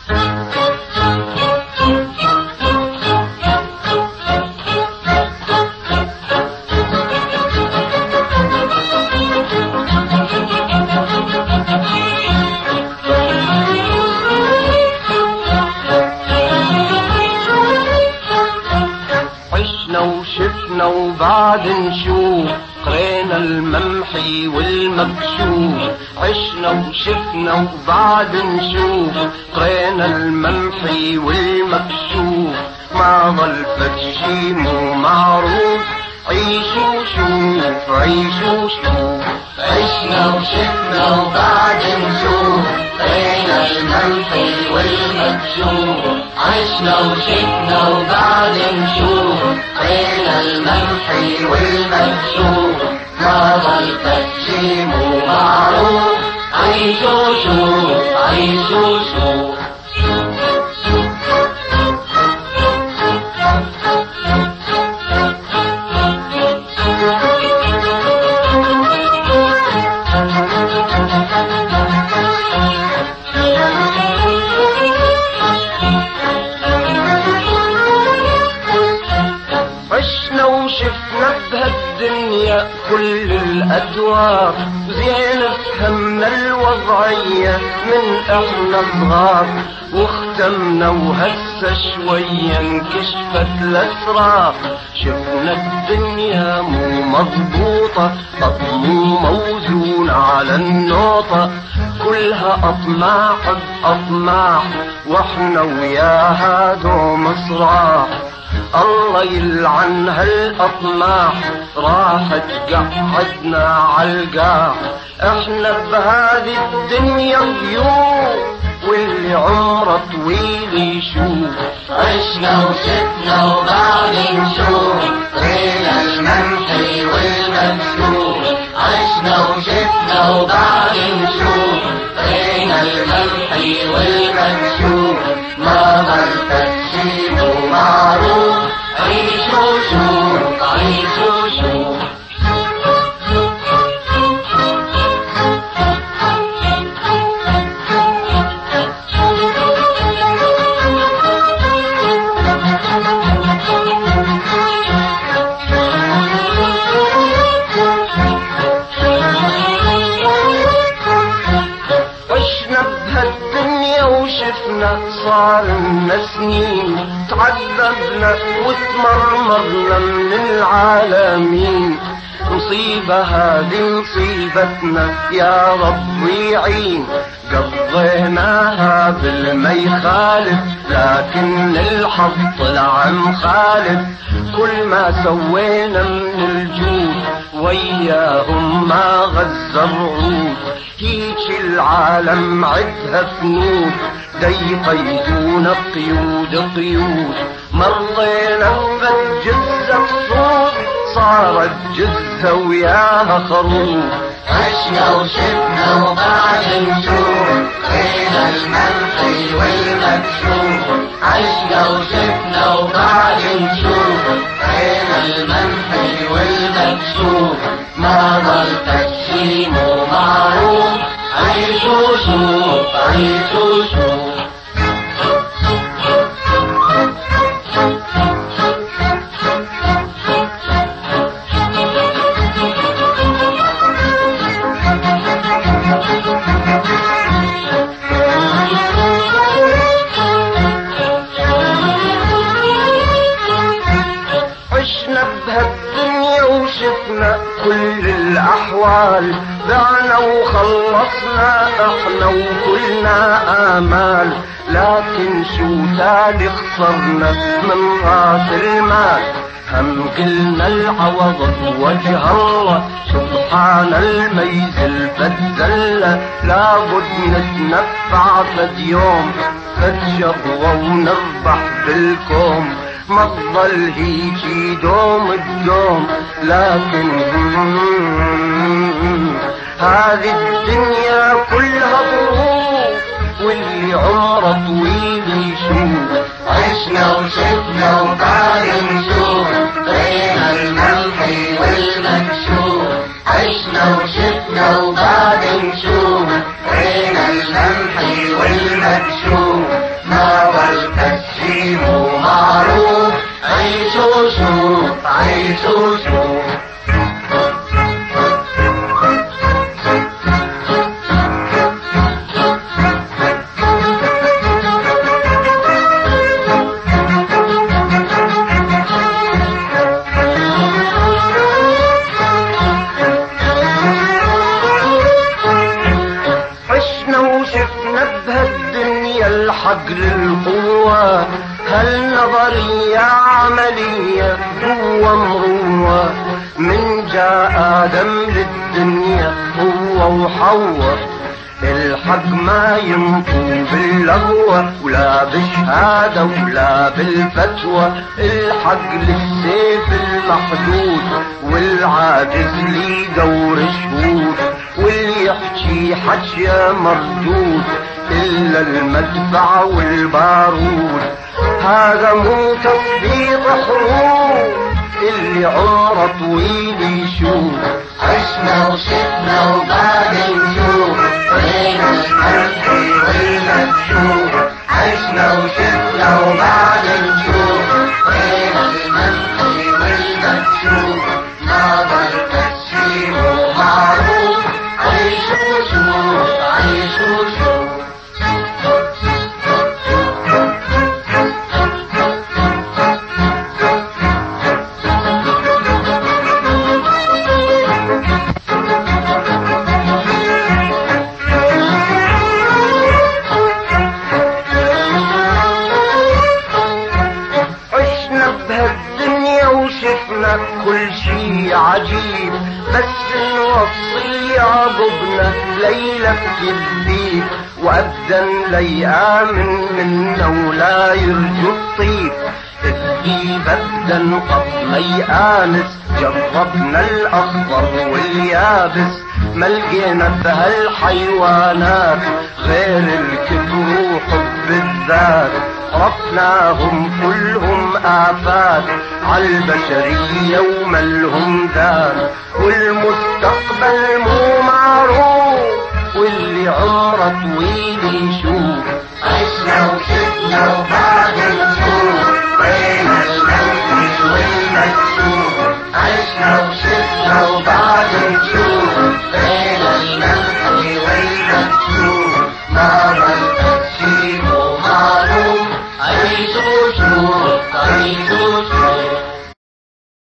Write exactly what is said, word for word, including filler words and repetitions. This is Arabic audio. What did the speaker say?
وشفنا وبعد نشوف قرينا الممحي والمكشوف. عشنا وشفنا وبعد نشوف قرينا الممحي والمكشوف. ما ظل فشي مو معروف عيشوا شوف عيشوا شوف. عشنا وشفنا وبعد نشوف قرينا الممحي والمكشوف. عشنا وشفنا وبعد نشوف قرينا الممحي والمكشوف. ما ظل فشي مو معروف عيشوا شوف عيشوا شوف. عشنا وشفنا بهالدنيا كل الأدوار زين فهمنا الوضعية من احنا صغار. واختمنا وهسه شوية انكشفت الأسرار. شفنا الدنيا مو مضبوطة مو موزون على النوطة. كلها أطماع بأطماع واحنا وياها دوم صراع. الله يلعن هالأطماع راحت قعدنا عالقاع. احنا بهذه الدنيا ضيوف واللي عمره طويل يشوف. عشنا وشفنا وبعد نشوف قرينا الممحي والمكشوف. عشنا وشفنا وبعد نشوف قرينا الممحي والمكشوف. ما ظل فشي مو معروف عيشوا شوف عيشوا شوف. وشفنا صار لنا سنين تعذبنا وتمرمرنا من العالمين. مصيبة هذه مصيبتنا يا رب يعين. قضيناها بالما يخالف لكن الحظ طلع مخالف. كل ما سوينا من الجود وياهم ما غز الرعود. هيك العالم عدها فنود ديقيدون قيود قيود. مرضينا فالجزة صوت صارت جزة وياها خروف. عشنا وشفنا وبعد نشوف قرينا الممحي والمكشوف. عشنا وشفنا وبعد نشوف قرينا الممحي والمكشوف. ما ظل فشي مو معروف عيشوا شوف عيشوا شوف. عشنا بهالدنيا وشفنا كل الأحوال. بعنا وخلصنا احنا وكلنا آمال. لكن شو تالي خسرنا من راس المال. هم قلنا العوض بوجه الله سبحان الميز البدلة. لابد نتنفع فد يوم فد شهوة ونربح بالكوم. ما تظل هيجي دوم الدوم لكن هذه الدنيا كلها ظروف واللي عمره طويل يشوف. عشنا وشفنا وبعد نشوف قرينا الممحي والمكشوف. عشنا وشفنا وبعد نشوف قرينا الممحي والمكشوف. عيش وشوف. الحق للقوة هالنظرية عملية هو مروة. من جاء آدم للدنيا هو وحواء، الحق ما ينطو باللغوة ولا بالشهادة ولا بالفتوى. الحق للسيف المحدود والعاجز لي دور شهود، واللي يحكي حكي مردود إلا المدفع والبارود. هذا مو تصديق حروب اللي عمره طويل يشوف. عشنا وشفنا وبعد نشوف وين الملح والمكشوف. عشنا وشفنا وبعد نشوف وين الملح والمكشوف. نظر تسليم ومعروف. عيش وشوف عيش وشوف. كل شي عجيب بس نوصي عقبنا ليلة الديب، وأبدا ليآمن منا ولا يرجو الطيب. الديب أبدا قط ليآنس، جربنا الأخضر واليابس ما لقينا بهالحيوانات غير الكبر وحب الذات. عرفناهم كلهم آفات عالبشرية وملهم ذات، والمستقبل مو معروف واللي عمره طويل يشوف. عشنا وشفنا